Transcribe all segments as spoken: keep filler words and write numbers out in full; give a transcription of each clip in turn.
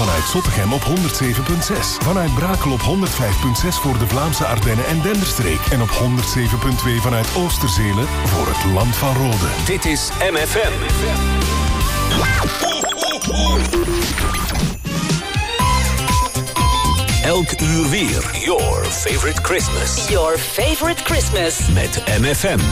Vanuit Zottegem op honderd zeven komma zes. Vanuit Brakel op honderd vijf komma zes voor de Vlaamse Ardennen en Denderstreek. En op honderd zeven komma twee vanuit Oosterzelen voor het Land van Rode. Dit is M F M. Elk uur weer. Your favorite Christmas. Your favorite Christmas. Met M F M.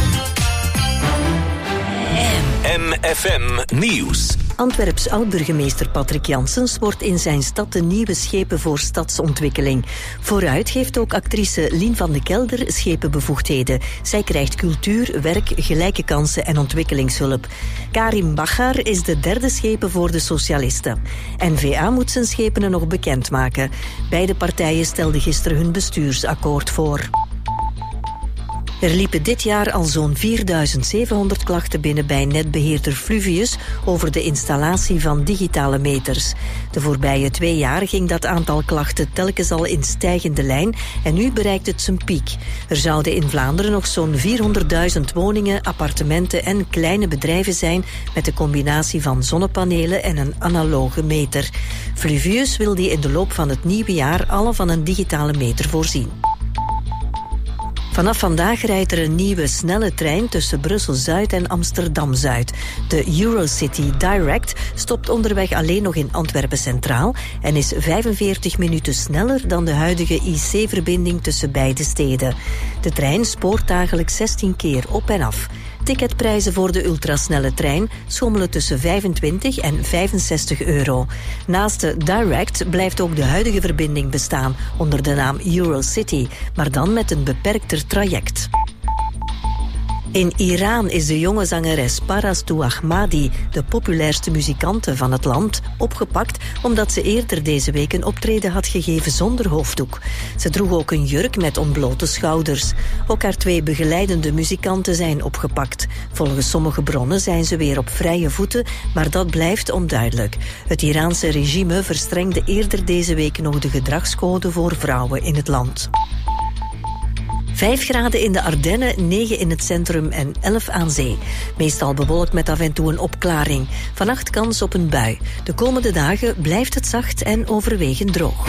M F M Nieuws. Antwerps oud-burgemeester Patrick Janssens wordt in zijn stad de nieuwe schepen voor stadsontwikkeling. Vooruit geeft ook actrice Lien van de Kelder schepenbevoegdheden. Zij krijgt cultuur, werk, gelijke kansen en ontwikkelingshulp. Karim Bachar is de derde schepen voor de socialisten. N V A moet zijn schepenen nog bekendmaken. Beide partijen stelden gisteren hun bestuursakkoord voor. Er liepen dit jaar al zo'n vierduizend zevenhonderd klachten binnen bij netbeheerder Fluvius over de installatie van digitale meters. De voorbije twee jaar ging dat aantal klachten telkens al in stijgende lijn en nu bereikt het zijn piek. Er zouden in Vlaanderen nog zo'n vierhonderdduizend woningen, appartementen en kleine bedrijven zijn met de combinatie van zonnepanelen en een analoge meter. Fluvius wil die in de loop van het nieuwe jaar alle van een digitale meter voorzien. Vanaf vandaag rijdt er een nieuwe snelle trein tussen Brussel-Zuid en Amsterdam-Zuid. De Eurocity Direct stopt onderweg alleen nog in Antwerpen Centraal en is vijfenveertig minuten sneller dan de huidige I C-verbinding tussen beide steden. De trein spoort dagelijks zestien keer op en af. Ticketprijzen voor de ultrasnelle trein schommelen tussen vijfentwintig en vijfenzestig euro. Naast de Direct blijft ook de huidige verbinding bestaan onder de naam Eurocity, maar dan met een beperkter traject. In Iran is de jonge zangeres Parastu Ahmadi, de populairste muzikante van het land, opgepakt omdat ze eerder deze week een optreden had gegeven zonder hoofddoek. Ze droeg ook een jurk met ontblote schouders. Ook haar twee begeleidende muzikanten zijn opgepakt. Volgens sommige bronnen zijn ze weer op vrije voeten, maar dat blijft onduidelijk. Het Iraanse regime verstrengde eerder deze week nog de gedragscode voor vrouwen in het land. Vijf graden in de Ardennen, negen in het centrum en elf aan zee. Meestal bewolkt met af en toe een opklaring. Vannacht kans op een bui. De komende dagen blijft het zacht en overwegend droog.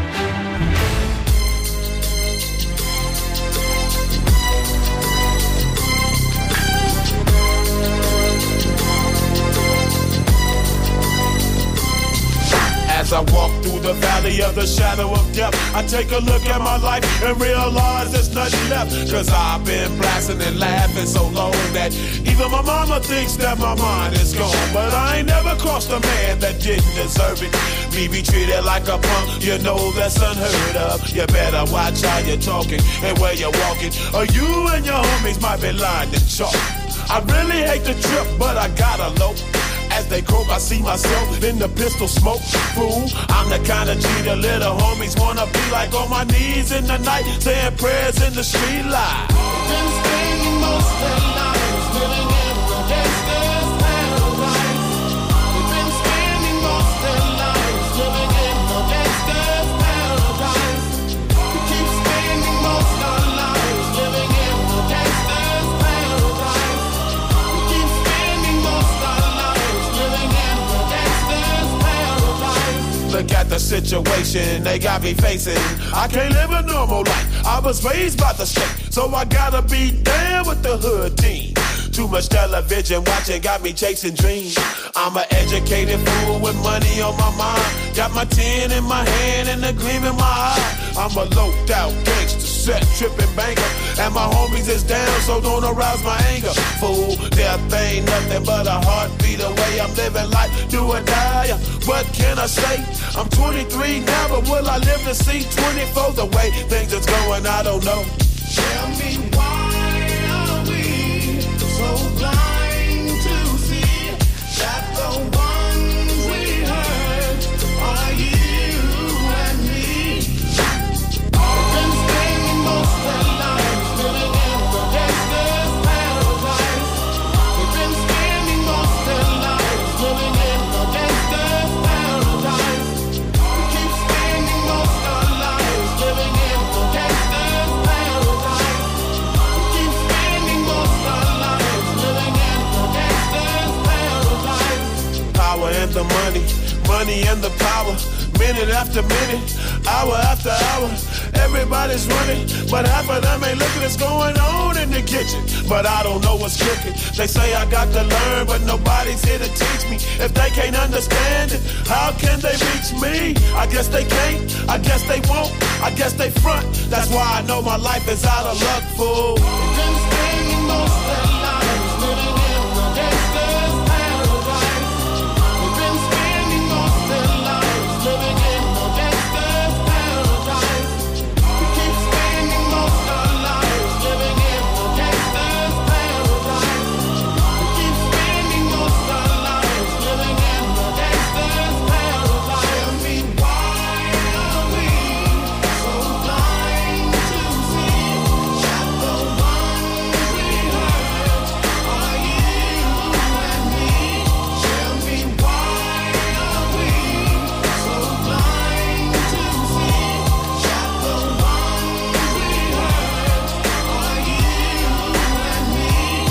As I walk through the valley of the shadow of death, I take a look at my life and realize there's nothing left. Cause I've been blasting and laughing so long that even my mama thinks that my mind is gone. But I ain't never crossed a man that didn't deserve it. Me be treated like a punk, you know that's unheard of. You better watch how you're talking and where you're walking, or you and your homies might be lying to chalk. I really hate the trip, but I gotta low. As they croak, I see myself in the pistol smoke. Fool, I'm the kind of G the little homies wanna be like, on my knees in the night, saying prayers in the street light. Been spending most of their lives living in the gangster's paradise. We've been spending most of their lives living in the gangster's paradise. We keep spending most of our lives living in the gangster's paradise. We keep spending most of our lives living in the gangster's paradise. Look at the situation they got me facing. I can't live a normal life. I was raised by the state, so I gotta be down with the hood team. Too much television watching got me chasing dreams. I'm an educated fool with money on my mind. Got my tin in my hand and a gleam in my eye. I'm a loped out gangster, set tripping banker, and my homies is down, so don't arouse my anger. Fool, death ain't nothing but a heartbeat away. I'm living life, do or die. What can I say? I'm twenty-three now, but will I live to see twenty-four? The way things is going, I don't know. Tell me why are we so blind to see that the ones we hurt are you and me? We've been spending most of our lives living in the gangster's paradise. We've been spending most of our lives living in the gangster's paradise. We keep spending most of our lives living in the gangster's paradise. We keep spending most of our lives living in the gangster's paradise. Power and the money, money and the power. minute after minute, hour after hour. Everybody's running, but half of them ain't looking what's going on in the kitchen. But I don't know what's cooking. They say I got to learn, but nobody's here to teach me. If they can't understand it, how can they reach me? I guess they can't, I guess they won't, I guess they front. That's why I know my life is out of luck, fool. Been spending most of their lives living in the gangster's paradise. We've been spending most of their lives living in the gangster's paradise. We keep spending most of our lives living in the gangster's paradise. We keep spending most of our lives living in the gangster's paradise. Tell me why are we so blind to see that the ones we hurt are you and me? Tell me why are we so blind to see that the ones we hurt are you and me?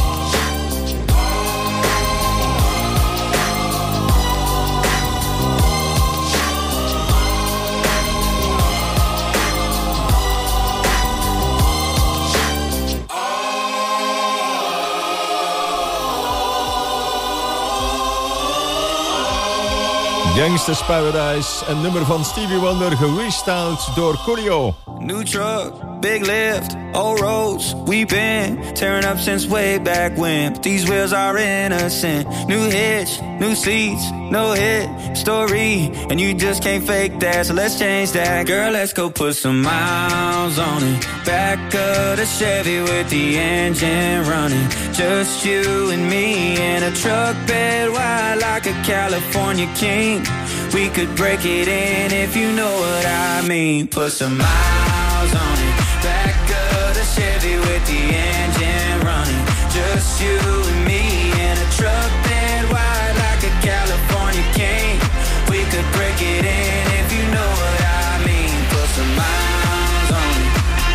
Gangsta's Paradise, een nummer van Stevie Wonder, gerestyled door Coolio. New truck, big lift, old roads, we've been tearing up since way back when. But these wheels are innocent. New hitch, new seats, no hit story, and you just can't fake that. So let's change that, girl. Let's go put some miles on it. Back of the Chevy with the engine running. Just you and me in a truck bed wide like a California king. We could break it in if you know what I mean. Put some miles on it. Back of the Chevy with the engine running. Just you and me in a truck bed wide like a California king. We could break it in if you know what I mean. Put some miles on it.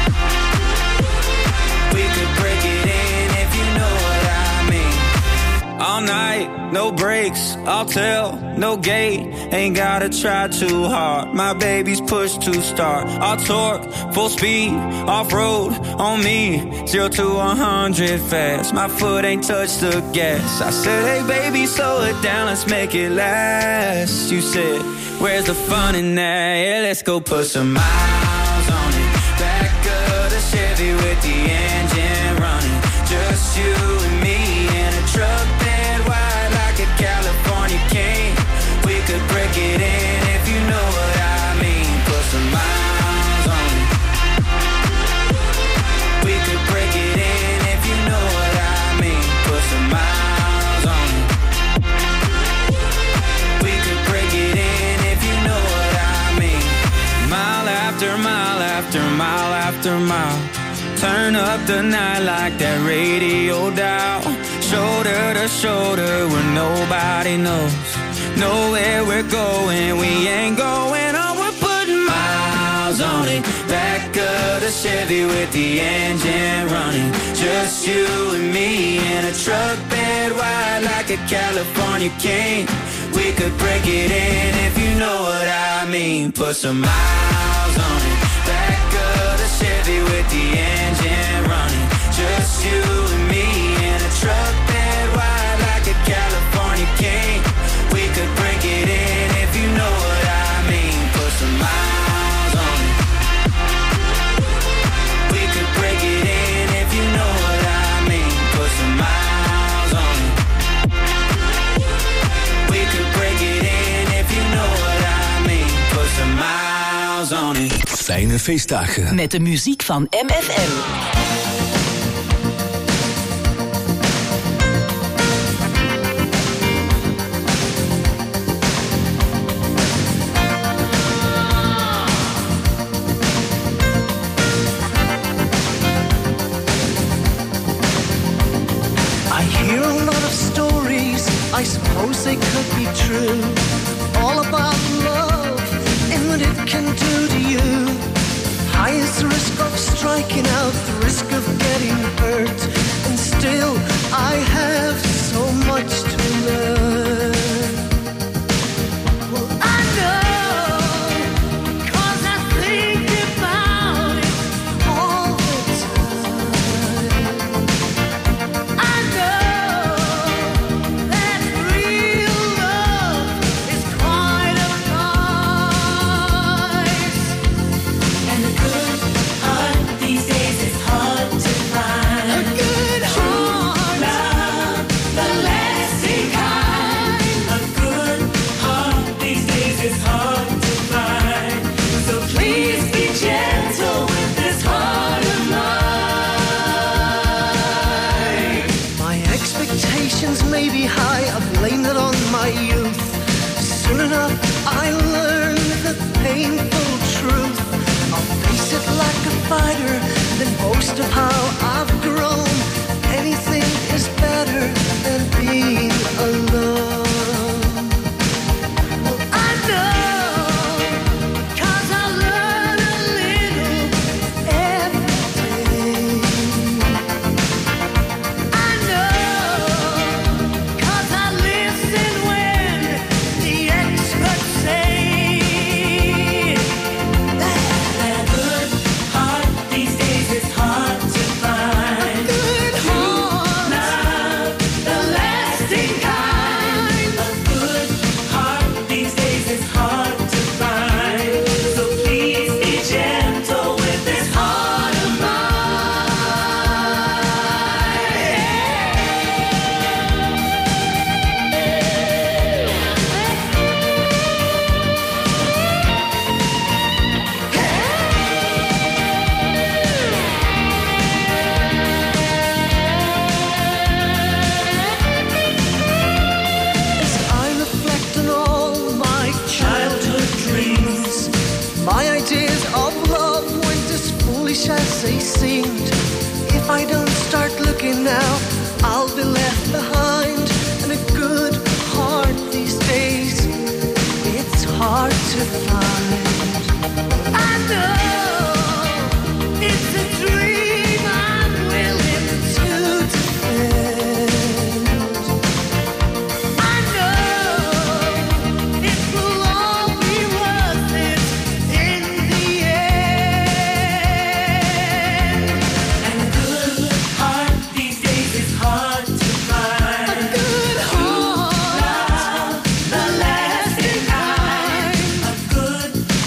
We could break it in if you know what I mean. All night, no brakes, I'll tell, no gate. Ain't gotta try too hard. My baby's push to start. I'll torque, full speed, off-road on me. Zero to a hundred fast. My foot ain't touched the gas. I said, hey baby, slow it down, let's make it last. You said, where's the fun in that? Yeah, let's go put some miles on it. Back of the Chevy with the engine running. Just you and me in a truck bed wide like a California king. We could break it in if you know what I mean. Put some miles on it. We could break it in if you know what I mean. Put some miles on it. We could break it in if you know what I mean. Mile after mile after mile after mile. Turn up the night like that radio dial. Shoulder to shoulder where nobody knows. Know where we're going, we ain't going on. We're putting miles on it. Back of the Chevy with the engine running. Just you and me in a truck bed wide like a California king. We could break it in if you know what I mean. Put some miles on it. Back of the Chevy with the engine running. Just you and me in a truck bed wide like a California king. We could break it in if you know what I mean. Put some miles on it. We could break it in if you know what I mean. Put some miles on it. We could break it in if you know what I mean. Put some miles on it. Fijne feestdagen. Met de muziek van M F M. I suppose they could be true. All about love and what it can do to you. High is the risk of striking out, the risk of getting hurt. And still I have so much to learn. Well, I know as they seemed. If I don't start looking now, I'll be left behind. And a good heart these days, it's hard to find. I know it's a dream I'm willing to defend. I know it will all be worth it in the end. And a good heart these days is hard to find. A good heart, Love, the lasting kind. A good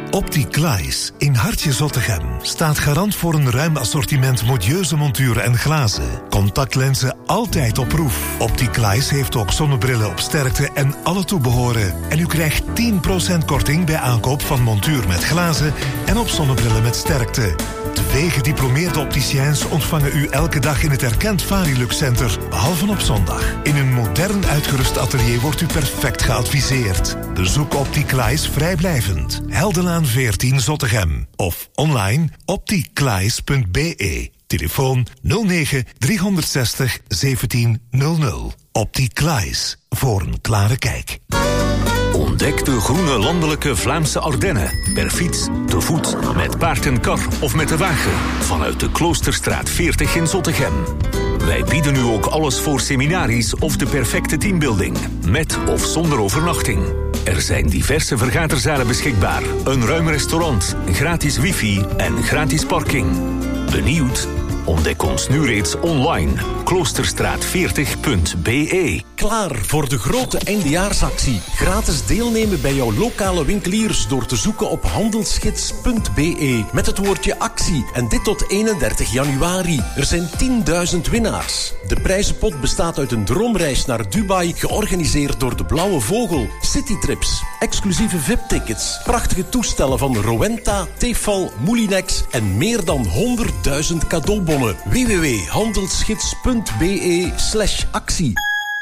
Opticlaes in Hartje Zottegem staat garant voor een ruim assortiment modieuze monturen en glazen. Contactlenzen altijd op proef. Opticlaes heeft ook zonnebrillen op sterkte en alle toebehoren. En u krijgt tien procent korting bij aankoop van montuur met glazen en op zonnebrillen met sterkte. Twee gediplomeerde opticiens ontvangen u elke dag in het erkend Varilux Center, behalve op zondag. In een modern uitgerust atelier wordt u perfect geadviseerd. Bezoek Opticlaes vrijblijvend. Heldenlaan veertien Zottegem. Of online opticlaes punt b e. Telefoon nul negen driehonderdzestig zeventien nul nul. Opticlaes. Voor een klare kijk. Ontdek de groene landelijke Vlaamse Ardennen. Per fiets, te voet, met paard en kar of met de wagen. Vanuit de Kloosterstraat veertig in Zottegem. Wij bieden u ook alles voor seminaries of de perfecte teambuilding. Met of zonder overnachting. Er zijn diverse vergaderzalen beschikbaar. Een ruim restaurant, gratis wifi en gratis parking. Benieuwd? Ontdek ons nu reeds online. kloosterstraat veertig punt b e. Klaar voor de grote eindejaarsactie. Gratis deelnemen bij jouw lokale winkeliers door te zoeken op handelsgids punt b e met het woordje actie. En dit tot eenendertig januari. Er zijn tienduizend winnaars. De prijzenpot bestaat uit een droomreis naar Dubai, georganiseerd door de Blauwe Vogel. Citytrips, exclusieve V I P-tickets, prachtige toestellen van Rowenta, Tefal, Moulinex en meer dan honderdduizend cadeaubonnen. w w w punt handelsgids punt b e slash actie.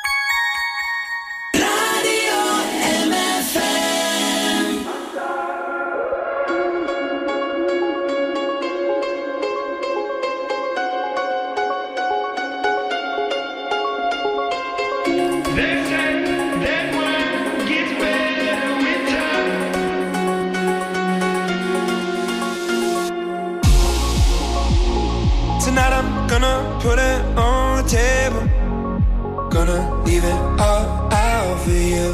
Tonight I'm gonna put it on the table. Gonna leave it all out for you.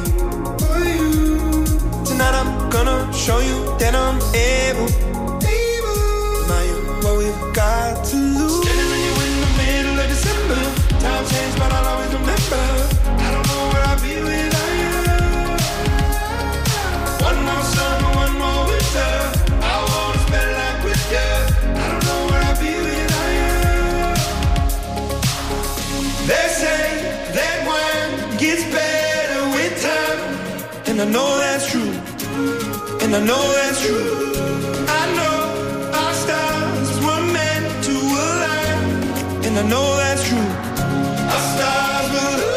Tonight I'm gonna show you that I'm able. Now you what we've got to lose. Standing with you in the middle of December. Time changed, but I'll always remember. I don't know where I'll be without you. One more summer, one more winter. I wanna spend life with you. I don't know where I'll be without you. They say that wine gets better with time, and I know that's true, and I know that's true. I know our stars were meant to align, and I know that's true. Our stars will align.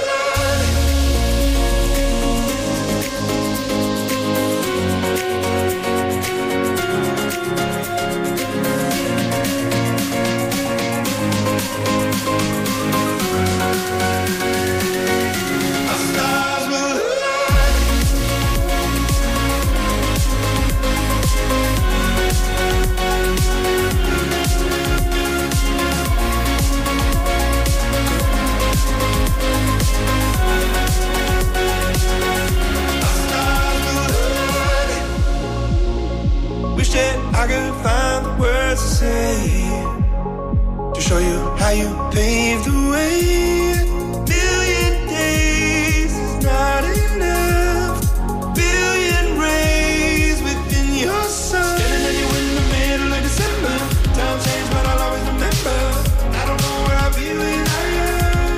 I could find the words to say to show you how you paved the way. Million days is not enough. Billion rays within your sun. Standing at you in the middle of December. Time changed, but I'll always remember. I don't know where I'll be without you.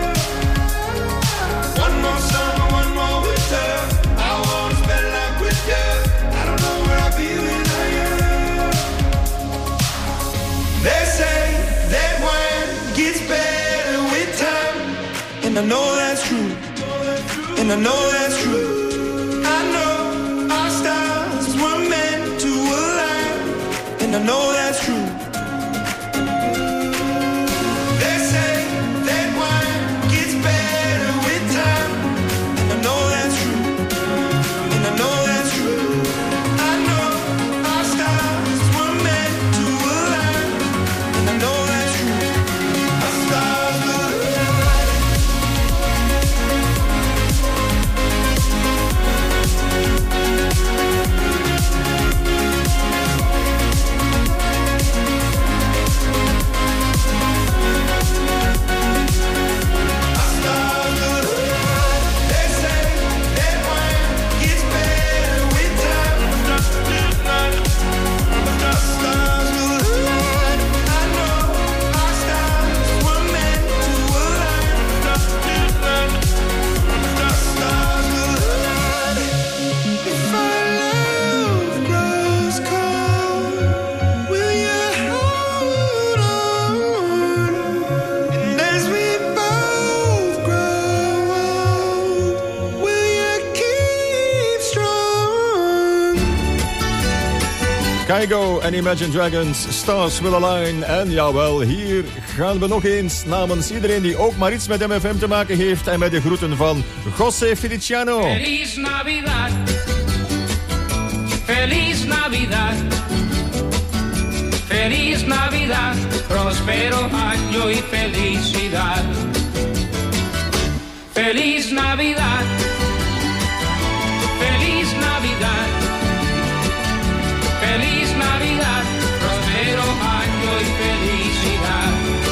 One more summer, one more winter. I wanna spend life with you. I don't know where I'll be without you. They say that wine gets better with time, and I know that's true, and I know that's true. I know our stars were meant to align, and I know that's true. They say that wine gets better with time, and I know that's true, and I know that's true. I know our stars were meant to align, and I know that's true. Our stars will align. Kygo en Imagine Dragons, Stars Will Align. En jawel, hier gaan we nog eens namens iedereen die ook maar iets met M F M te maken heeft en met de groeten van José Feliciano. Feliz Navidad, Feliz Navidad, Feliz Navidad, próspero año y felicidad. Feliz Navidad, Feliz Navidad, Feliz Navidad, próspero año y felicidad.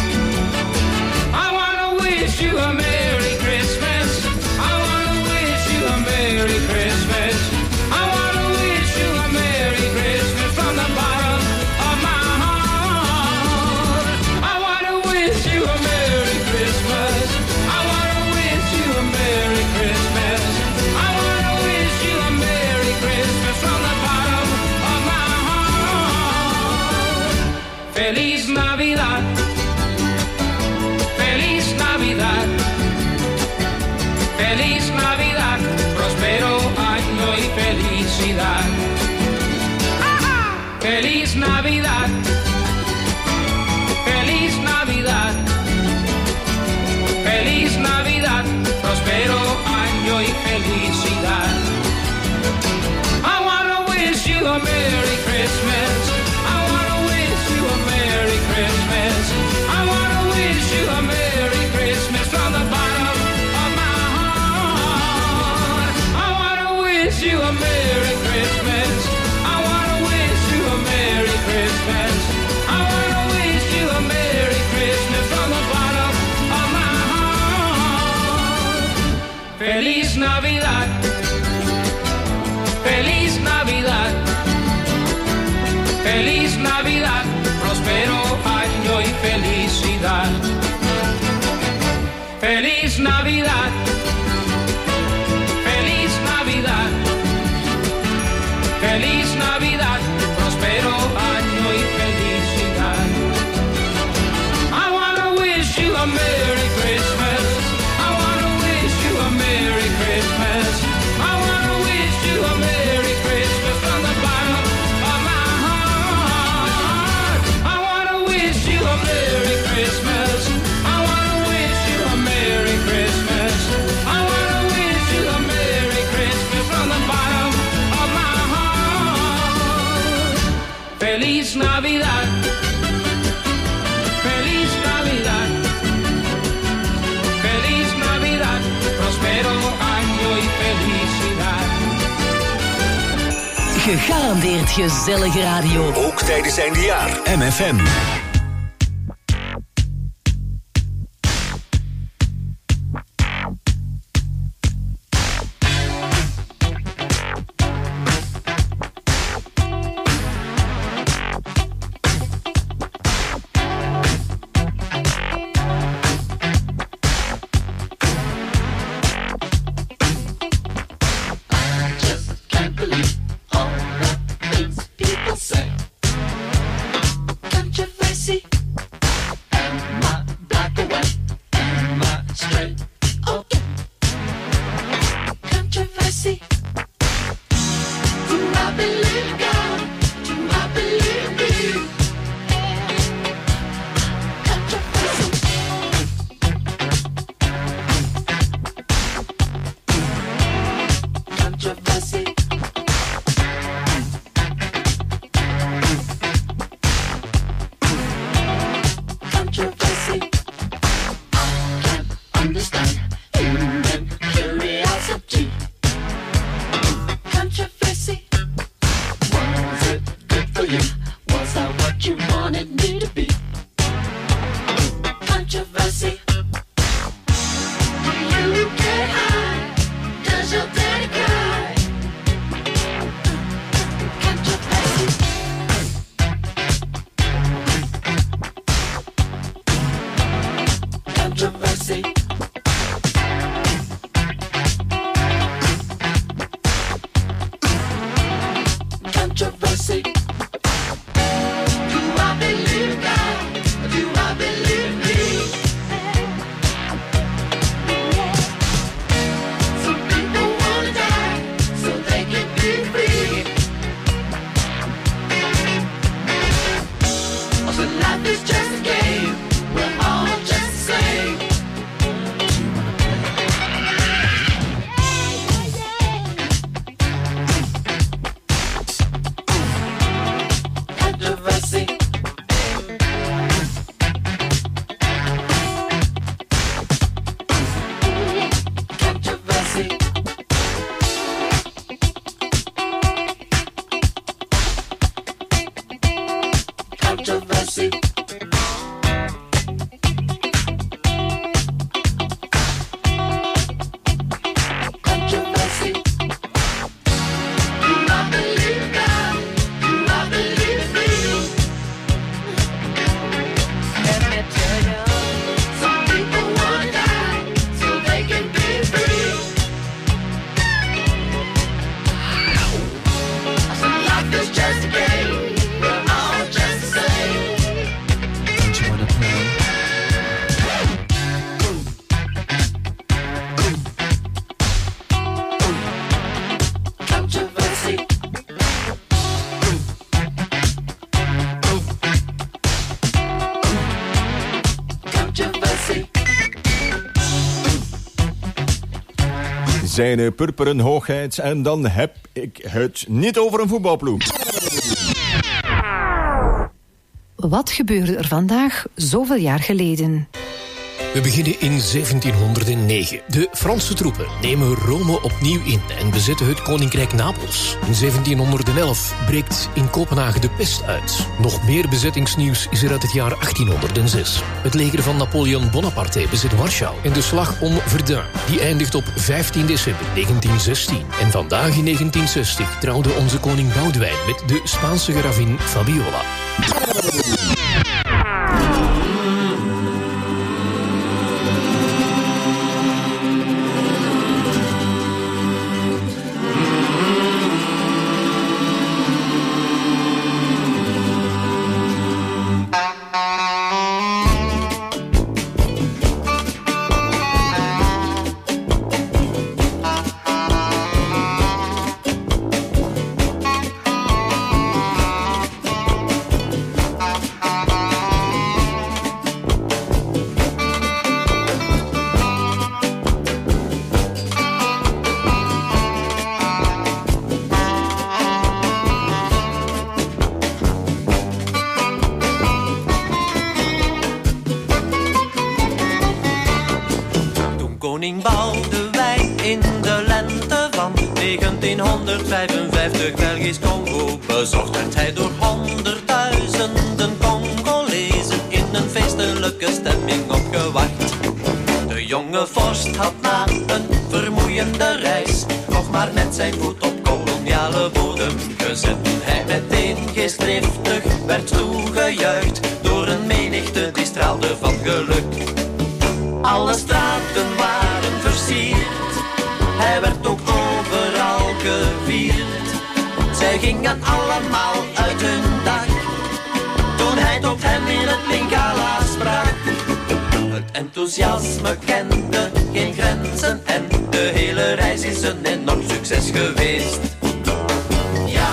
I wanna wish you a Merry Christmas. I wanna wish you a Merry Christmas. I wanna wish you a Merry Christmas from the bottom of my heart. I wanna wish you a Merry Christmas. I wanna wish you a Merry Christmas. I wanna wish you a Merry Christmas from the bottom of my heart. Feliz Navidad, Feliz Navidad, Feliz Navidad, próspero año y felicidad. Feliz Navidad, Feliz Navidad, Feliz Navidad, próspero año y felicidad. I wanna wish you a Merry Christmas. I wanna wish you a Merry Christmas. I wanna wish you a Merry Christmas from the bottom of my heart. I wanna wish you a Merry Christmas. I wanna wish you a Merry Christmas. I wanna wish you a Merry Christmas from the bottom of my heart. Feliz Navidad, Feliz Navidad, Feliz Navidad, próspero año y felicidad. Feliz Navidad, Feliz Navidad, Feliz Navidad, próspero año y felicidad. I wanna wish you a Merry Christmas. I wanna wish you a Merry Christmas. I wanna wish you a Merry Christmas from the bottom of my heart. I wanna wish you a Merry Christmas. I wanna wish you a Merry Christmas. I wanna wish you a Merry Christmas from the bottom of my heart. Feliz Navidad, Feliz Navidad, Feliz Navidad, próspero año y felicidad. Gegarandeerd gezellige radio. Ook tijdens eindejaar. M F M. People say, country face Controversy. Controversy. Do not believe God. Do not believe me. Let me tell you, some people wanna die so they can be free. Some life is just a game. We're all just the same. Don't you wanna play? Controversy. Controversy. Zijn purperen hoogheid. En dan heb ik het niet over een voetbalploeg. Wat gebeurde er vandaag zoveel jaar geleden? We beginnen in zeventienhonderdnegen. De Franse troepen nemen Rome opnieuw in en bezetten het koninkrijk Napels. In zeventienhonderdelf breekt in Kopenhagen de pest uit. Nog meer bezettingsnieuws is er uit het jaar achttienhonderdzes. Het leger van Napoleon Bonaparte bezet Warschau. En de slag om Verdun, die eindigt op vijftien december negentienzestien. En vandaag in negentienzestig trouwde onze koning Boudewijn met de Spaanse gravin Fabiola. Koning Boudewijn in de lente van negentienhonderdvijfenvijftig Belgisch Congo bezocht werd hij door honderdduizenden Congolezen in een feestelijke stemming opgewacht. De jonge vorst had na een vermoeiende reis nog maar net zijn voet op koloniale bodem gezet. Hij meteen geestdriftig werd toegejuicht door een menigte die straalde van geluk. Alle straten waren versierd, hij werd ook overal gevierd. Zij gingen allemaal uit hun dak, toen hij tot hen in het Lingala sprak. Het enthousiasme kende geen grenzen en de hele reis is een enorm succes geweest. Ja.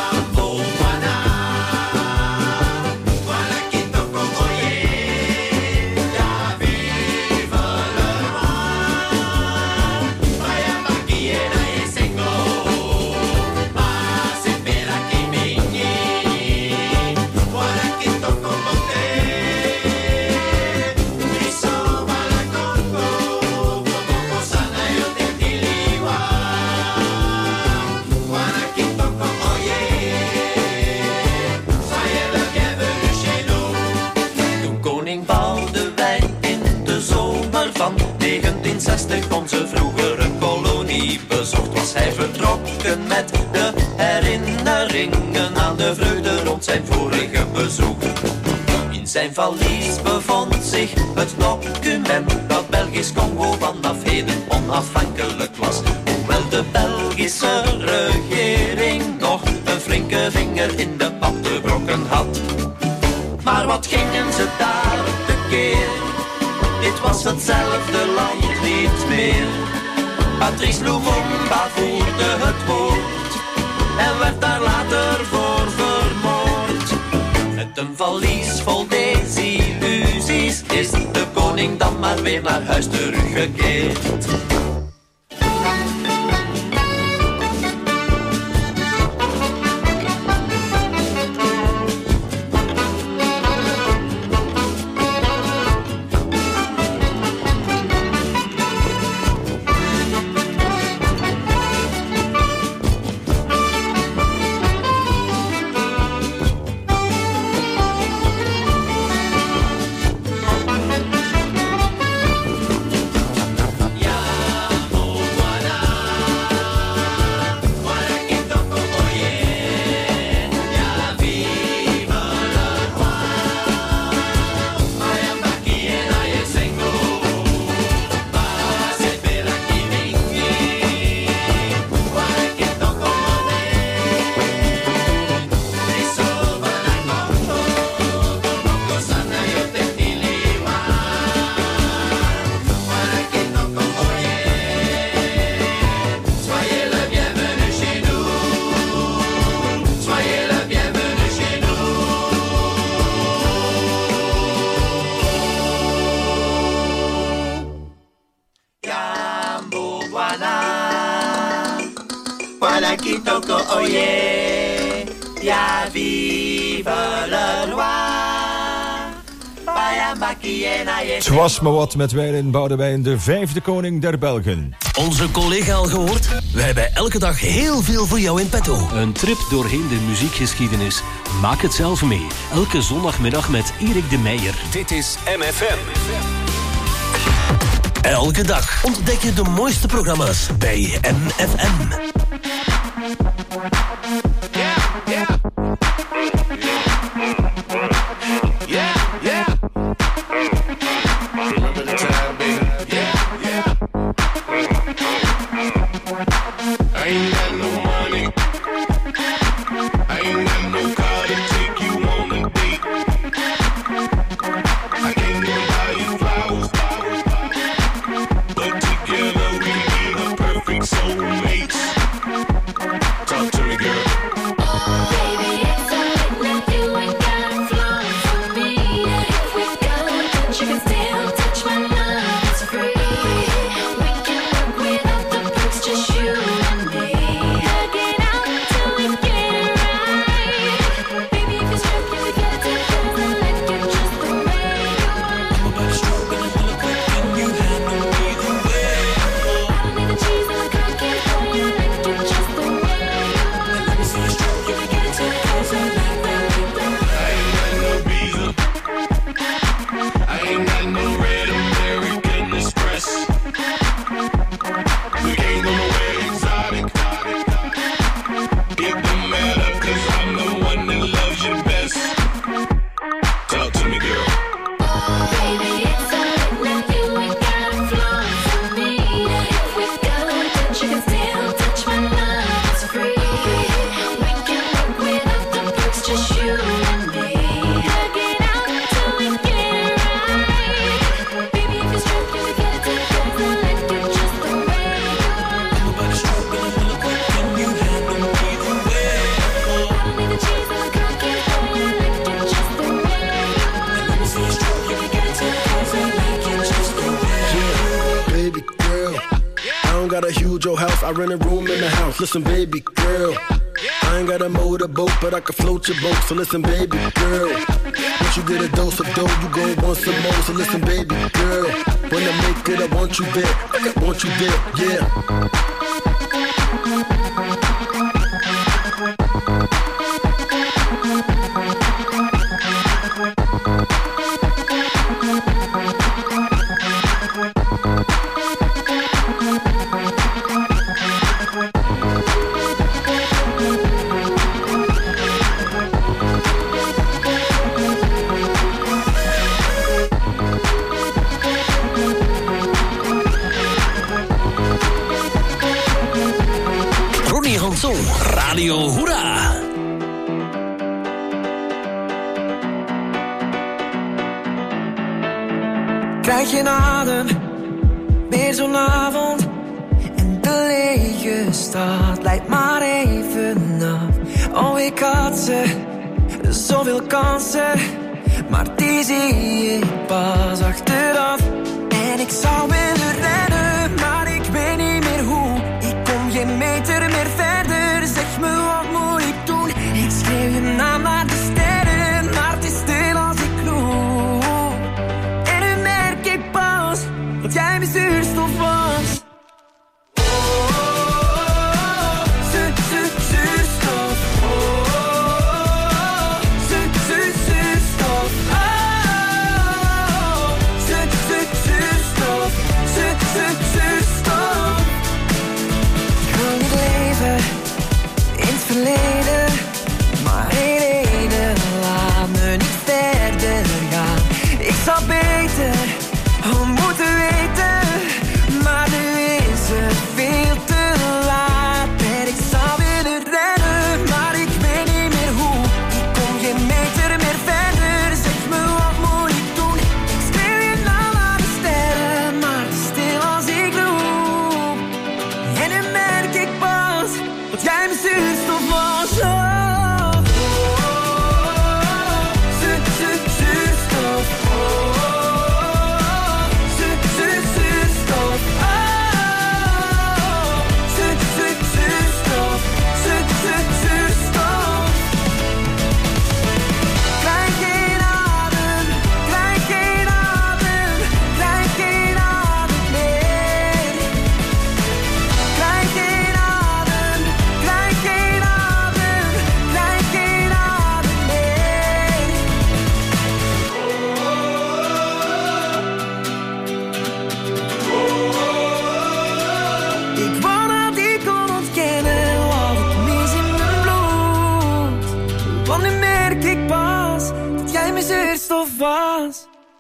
negentienzestig onze vroegere kolonie bezocht, was hij vertrokken met de herinneringen aan de vreugde rond zijn vorige bezoek. In zijn valies bevond zich het document dat Belgisch Congo vanaf heden onafhankelijk was. Hoewel de Belgische regering nog een flinke vinger in de pap te brokken had. Maar wat gingen ze daar tekeer? Dit was hetzelfde land niet meer. Patrice Lumumba voerde het woord en werd daar later voor vermoord. Met een valies vol desillusies is de koning dan maar weer naar huis teruggekeerd. vive le roi. Het was maar wat met Wijlen Boudewijn, de vijfde koning der Belgen. Onze collega al gehoord? We hebben elke dag heel veel voor jou in petto. Een trip doorheen de muziekgeschiedenis. Maak het zelf mee. Elke zondagmiddag met Erik de Meijer. Dit is M F M. Elke dag ontdek je de mooiste programma's bij M F M. Yeah, yeah. Yeah, yeah. Remember the time, baby. Yeah, yeah. I ain't got no money. I ain't got no car to take you on a date. I can't even buy you flowers, flowers, flowers. But together we be the perfect soulmates. Talk to me, girl. I rent a room in the house. Listen, baby girl, I ain't got a motorboat, but I can float your boat. So listen, baby girl, once you get a dose of dough, you gon' want some more. So listen, baby girl, when I make it, I want you there. I want you there, yeah. Radio Hoera! Krijg je adem, weer zo'n avond. En de lege stad leidt maar even af. Oh, ik had ze, zoveel kansen. Maar die zie ik pas achteraf. En ik zou willen rennen, maar ik weet niet meer hoe. Ik kom geen meter meer verder, zeg me wat moet ik doen. Ik schreeuw je naam naar de sterren, maar het is stil als ik loop. En nu merk ik pas, dat jij mijn zuurstof was. Maar één reden laat me niet verder gaan. Ik zou beter al moeten weten, maar nu is het veel te laat. En ik zou willen rennen, maar ik weet niet meer hoe. Ik kom geen meter meer verder, zeg me wat moet ik doen. Ik schreeuw je naam aan de sterren, maar te stil als ik loop. En nu merk ik pas dat jij mijn zuurstof was. Oh, mijn zuurstof was.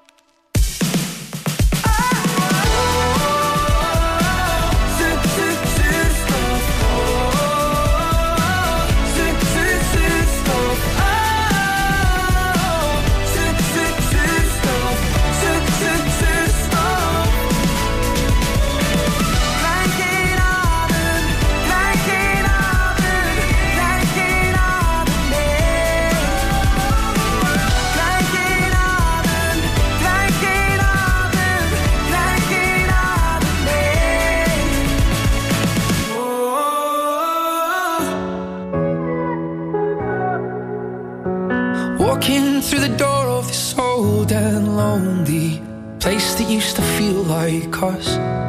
Walking through the door of this old and lonely place that used to feel like us.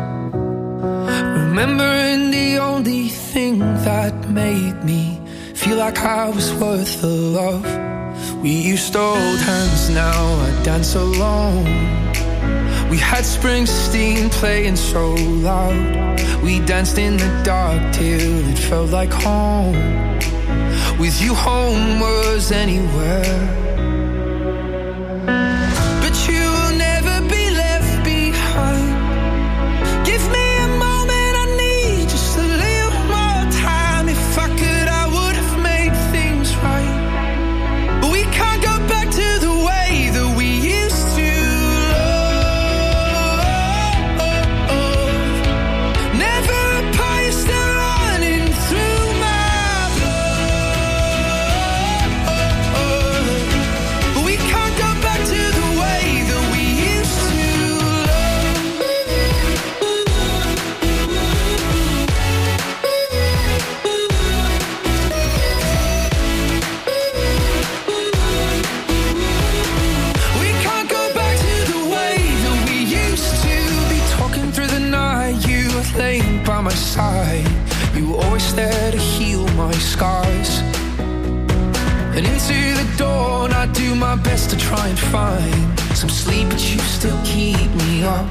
Remembering the only thing that made me feel like I was worth the love. We used to hold hands, now I dance alone. We had Springsteen playing so loud. We danced in the dark till it felt like home. With you, home was anywhere. But you will never be left behind. Give me a moment, I need just a little more time. If I could, I would have made things right. But we can't go back to the way that we used to love. Never apart, you're still running through my laying by my side. You were always there to heal my scars. And into the dawn I do my best to try and find some sleep, but you still keep me up.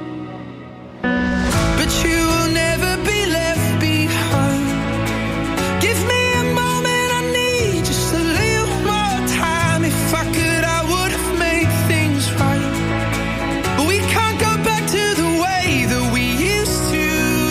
But you will never be left behind. Give me a moment, I need just a little more time. If I could, I would have made things right. But we can't go back to the way that we used to.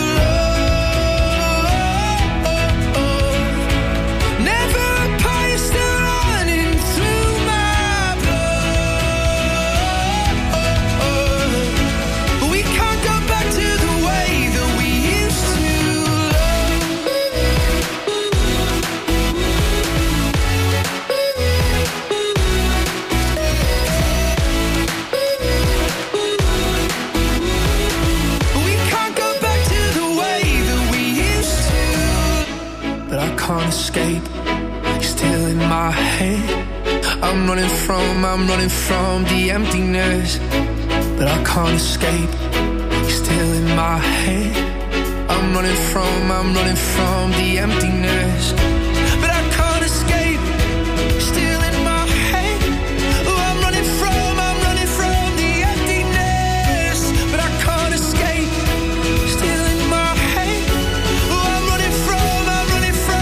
Can't escape, you're still in my head. I'm running from, I'm running from the emptiness. But I can't escape, you're still in my head. I'm running from, I'm running from the emptiness. But I can't escape, you're still in my head. Oh, I'm running from, I'm running from the emptiness. But I can't escape, still in my head. Oh, I'm running from, I'm running from.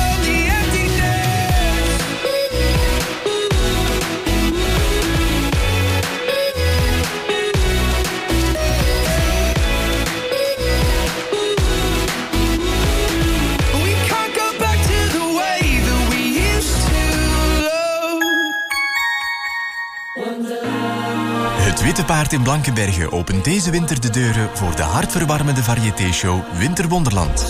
Het Witte Paard in Blankenberge opent deze winter de deuren voor de hartverwarmende variété-show Winterwonderland.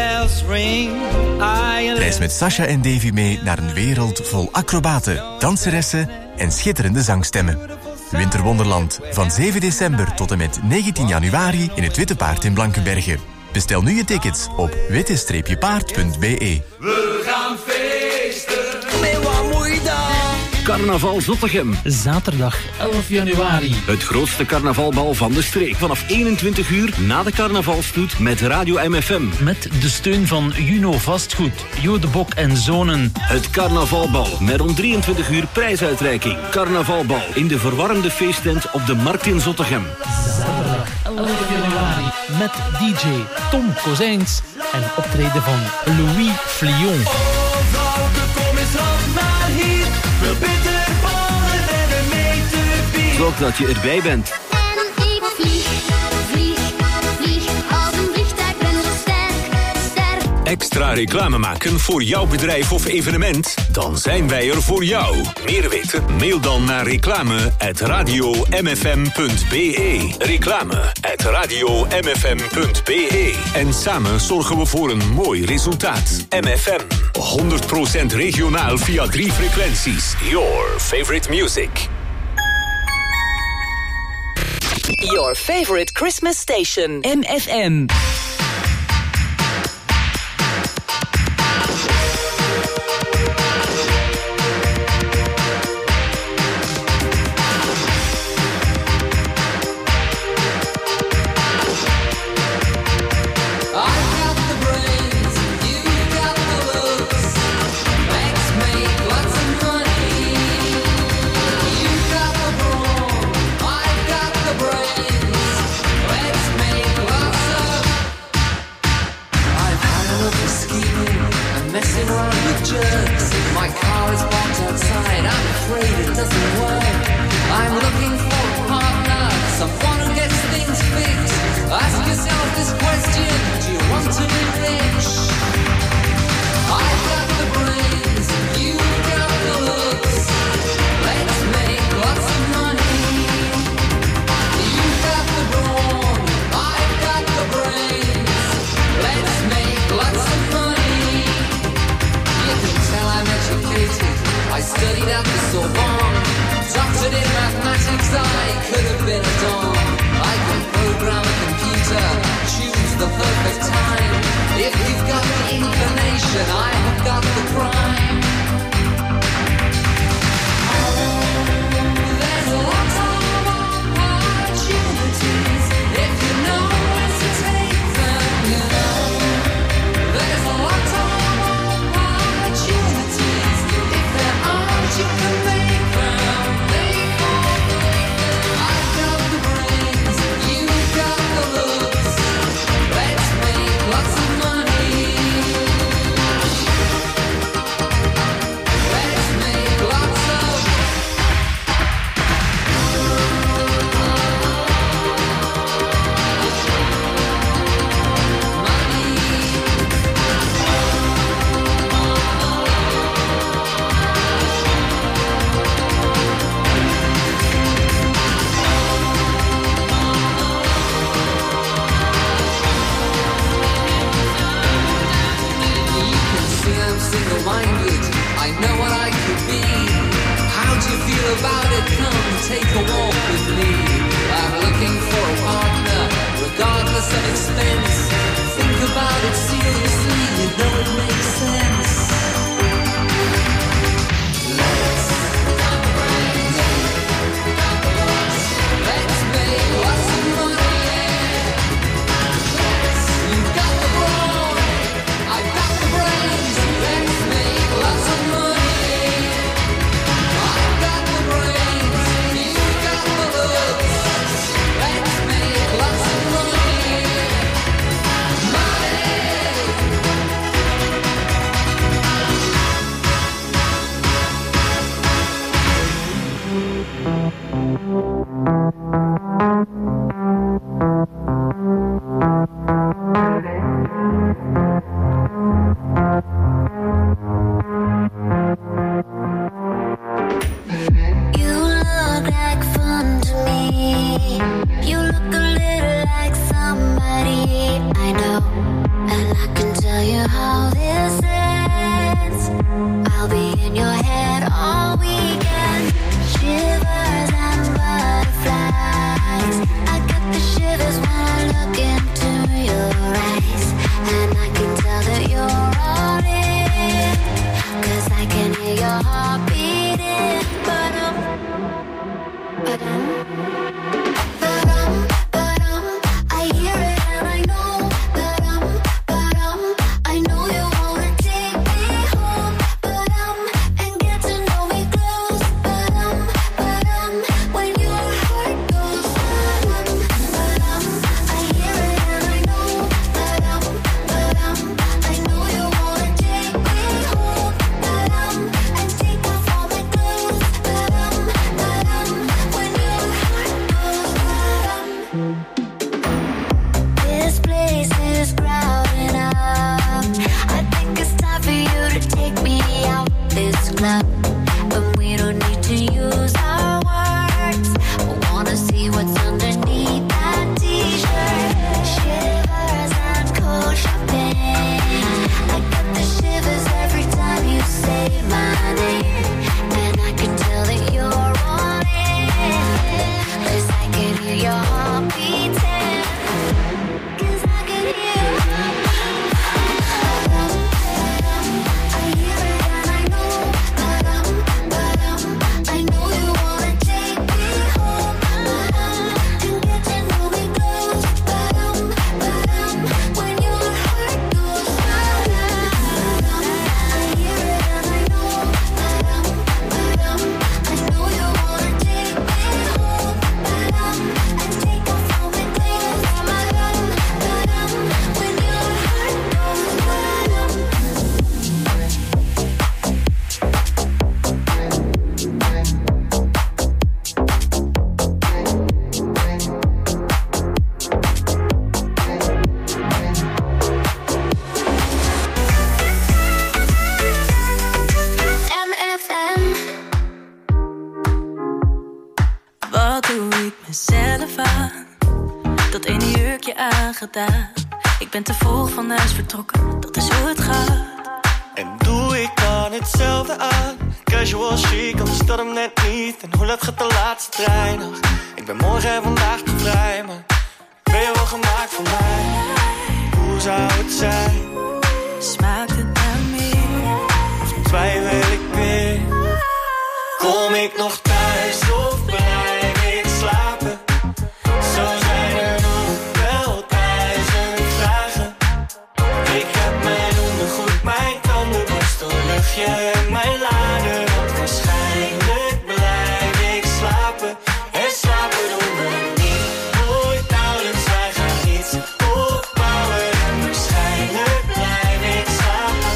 Reis met Sasha en Davy mee naar een wereld vol acrobaten, danseressen en schitterende zangstemmen. Winterwonderland van zeven december tot en met negentien januari in het Witte Paard in Blankenberge. Bestel nu je tickets op witte paard punt b e. We gaan feesten. Met wat moeite. Carnaval Zottegem. Zaterdag elf januari. Het grootste carnavalbal van de streek. Vanaf eenentwintig uur na de carnavalstoet met Radio M F M. Met de steun van Juno Vastgoed, Jo de Bok en Zonen. Het carnavalbal met om drieëntwintig uur prijsuitreiking. Carnavalbal in de verwarmde feesttent op de Markt in Zottegem. Zaterdag elf januari. Met D J Tom Kozijns en optreden van Louis Flion. Oh, vrouwke, kom eens af naar hier. Veel bitterballen en een meer. Zorg dat je erbij bent. En ik vlieg, vlieg, vlieg als een vliegtuig, ben zo sterk, sterk. Extra reclame maken voor jouw bedrijf of evenement? Dan zijn wij er voor jou. Meer weten? Mail dan naar reclame at radio m f m punt b e. Reclame at radio m f m punt b e. En samen zorgen we voor een mooi resultaat. M F M, honderd procent regionaal via drie frequenties. Your favorite music. Your favorite Christmas station, M F M. love, but we don't need to use our words. I wanna see what's underneath that t-shirt. Shivers and cold champagne. I get the shivers every time you say my name, and I can tell that you're on it. 'Cause I can hear your heart beating. 'Cause I can hear. Gedaan. Ik ben te vroeg van huis vertrokken, dat is hoe het gaat. En doe ik dan hetzelfde aan? Casual chic, anders dat hem net niet. En hoe laat gaat de laatste trein nog? Ik ben morgen en vandaag te vrij, maar ben je wel gemaakt voor mij? Hoe zou het zijn? Smaakt het naar meer? Of twijfel ik weer? Kom ik nog thuis of blijf ik slapen? Zo zijn er nog wel duizend vragen. Ik heb mijn ondergoed, mijn tandenborstel, luchtje en mijn lader. Want waarschijnlijk blijf ik slapen. En slapen doen we niet. Nooit nauwelijks, wij gaan iets opbouwen. En waarschijnlijk blijf ik slapen.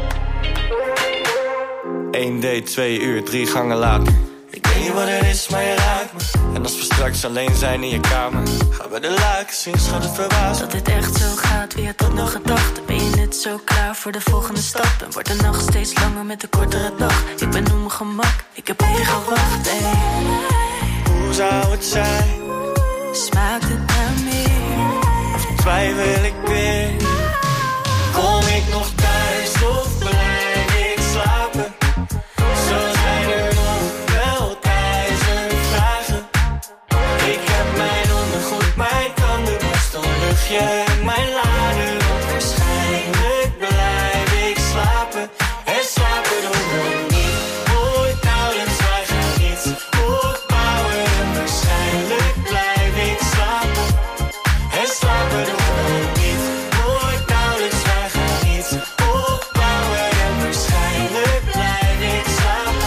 Eén date, twee uur, drie gangen later. Ik weet niet wat het is, maar je raakt me. En als we straks alleen zijn in je kamer, gaan we de lakens in, schat het verbaasd. Dat dit echt zo gaat, wie had dat nog gedacht? Ben je net zo klaar voor de volgende stap? En wordt de nacht steeds langer met de kortere dag? Ik ben op mijn gemak, ik heb hier gewacht, hey. Hoe zou het zijn? Smaakt het naar meer? Of twijfel ik weer? Kom ik nog thuis of blijf ik slapen? Zo zijn er nog wel duizend vragen. Ik heb mijn ondergoed, mijn tandenborstel, luchtje en mijn lader. Want waarschijnlijk blijf ik slapen. En slapen doen we niet. Nooit nauwelijks, wij gaan iets opbouwen. En waarschijnlijk blijf ik slapen. En slapen doen we niet. Nooit nauwelijks, wij gaan iets opbouwen. En waarschijnlijk blijf ik slapen.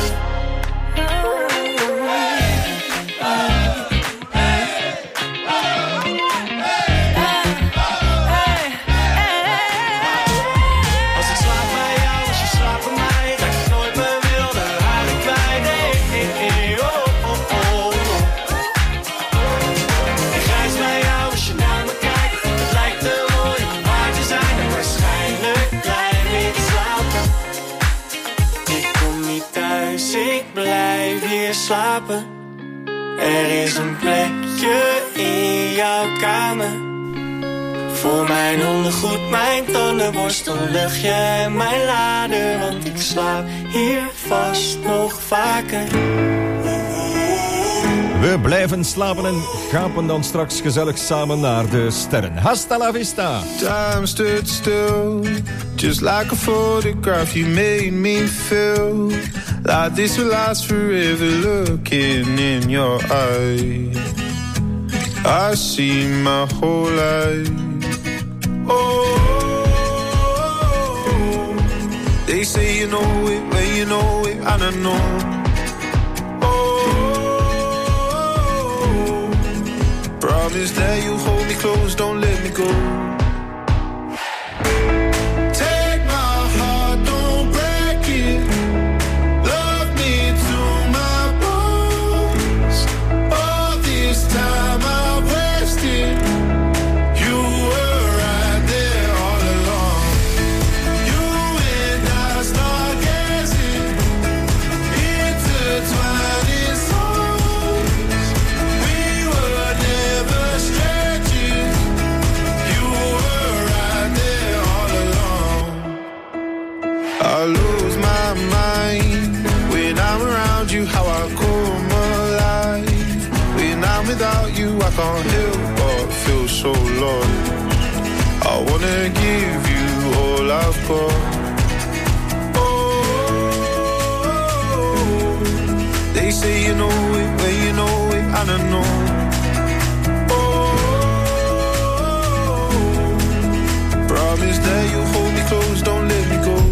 Als ik slaap bij jou, als je slaapt bij mij, ga ik nooit meer wilde haren kwijt. Hey, hey, hey, oh, oh, oh. Ik reis bij jou als je naar me kijkt. Het lijkt te mooi om waar te zijn. En waarschijnlijk blijf ik slapen. Ik kom niet thuis, ik blijf hier slapen. Er is een plekje in jouw kamer. Voor mijn ondergoed, mijn tandenborstel, luchtje en mijn lader. Want ik slaap hier vast nog vaker. We blijven slapen en gapen dan straks gezellig samen naar de sterren. Hasta la vista! Time stood still, just like a photograph. You made me feel like this will last forever. Looking in your eyes, I see my whole life. Oh, they say you know it when you know it, and I know. Promise that you hold me close, don't let me go. Take my heart, don't break it. Love me to my bones. All this time I wasted. You were right there all along. You and I stargazing. can't help but feel so lost. I wanna give you all I've got. Oh, they say you know it, but you know it, I don't know. Oh, promise that you'll hold me close, don't let me go.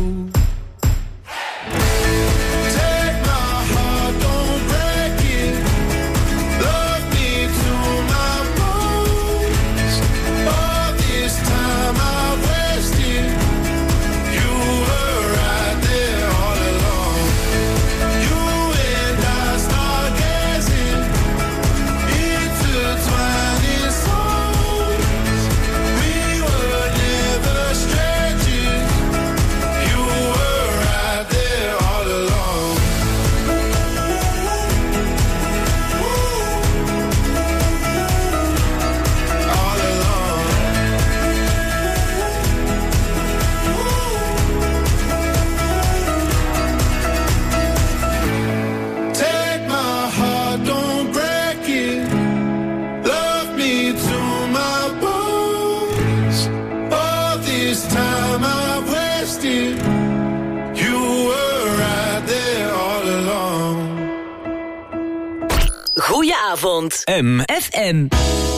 Goedenavond. M. F M.